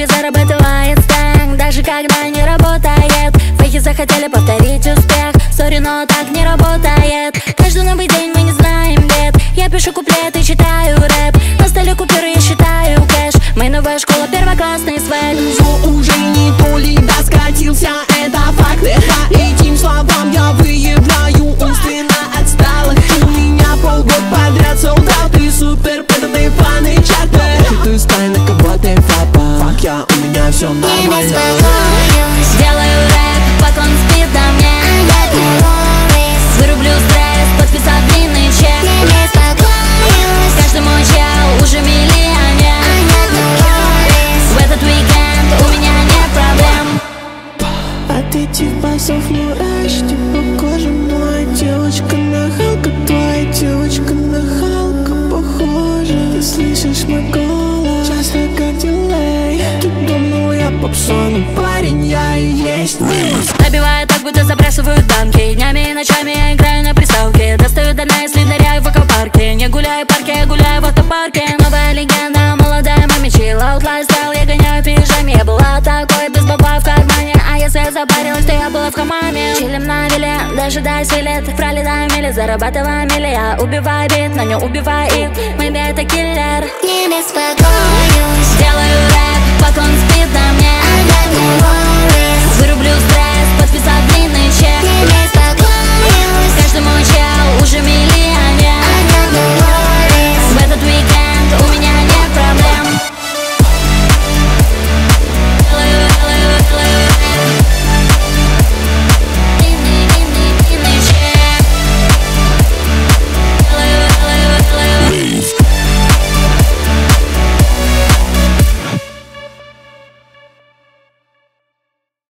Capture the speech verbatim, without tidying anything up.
тебе зарабатывает стэнк, даже когда не работает. Фейки захотели повторить успех, сори, но так не работает. Каждый новый день мы не знаем бед. Я пишу куплеты, читаю рэп, на столе купюры, я считаю кэш. Мы новая школа, первоклассный свек. Все уже не то ли, да, скатился, это факты. По этим словам я выявляю умственно отсталых. У меня полгода подряд солдат и супер преданные фаны чата. Ты стай на кого-то фапа. Фак я, у меня все нормально. Делаю рэп, пока он спит на мне. Вырублю стресс, подписав длинный чек. Каждый мой чел уже миллионер. В этот уикенд у меня нет проблем. От этих басов мураш, типа кожа моя. Девочка нахалка, твоя девочка нахалка похожа. Ты слышишь мой голос, часто как дилей. Ты думал я попсону, парень, я и есть. Набиваю так, будто забрасывают банки. Днями и ночами я играю на приставке. Достаю до дна, если ныряю в аквапарке. Не гуляю в парке, я гуляю в автопарке. Новая легенда, молодая маме чил. Аутлайф стайл, я гоняю в пижаме. Я была такой, без бабла в кармане. А если я запарилась, то я была в хамаме. Чилим на вилле, дожидаясь лет. Пролетаю мили, зарабатываю мили. Я убиваю бит, но не убиваю их. Мэйби это киллер. Не беспокоюсь. Делаю рэп, пока он спит на мне. Вырублю стресс.